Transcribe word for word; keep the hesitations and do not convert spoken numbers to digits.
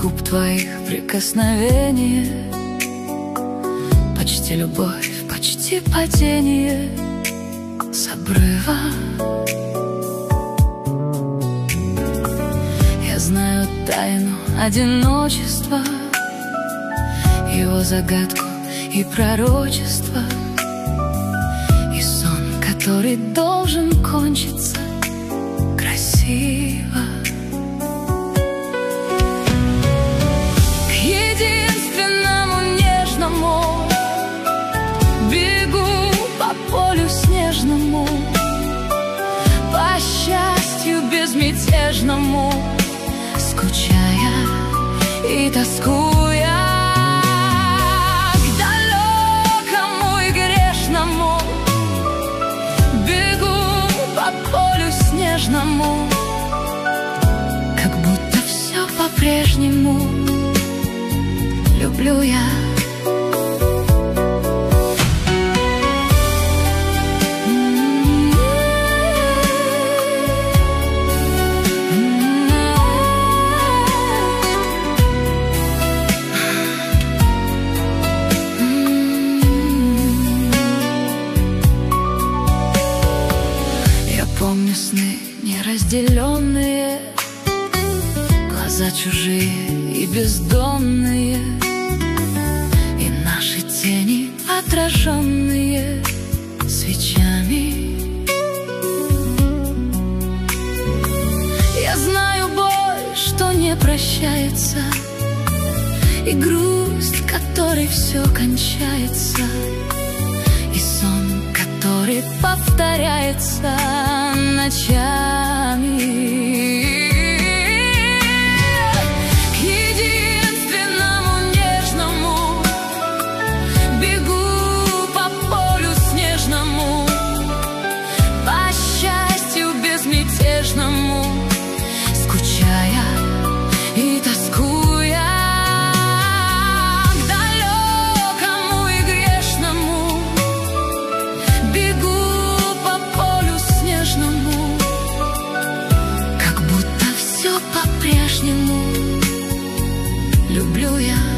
губ твоих прикосновение, почти любовь, почти падение с обрыва. Я знаю тайну одиночества, его загадку и пророчество, и сон, который должен кончиться красиво. К единственному нежному бегу по полю снежному, по счастью безмятежному, скучая и тоскуя. К далекому и грешному бегу по полю снежному, как будто все по-прежнему люблю я. Помню сны неразделенные, глаза чужие и бездонные, и наши тени, отраженные свечами. Я знаю боль, что не прощается, и грусть, которой все кончается, и сон, который повторяется ночами. К единственному нежному бегу по полю снежному, по счастью безмятежному, скучая и тоскуя. К далекому и грешному бегу по полю снежному, как будто все по-прежнему люблю я.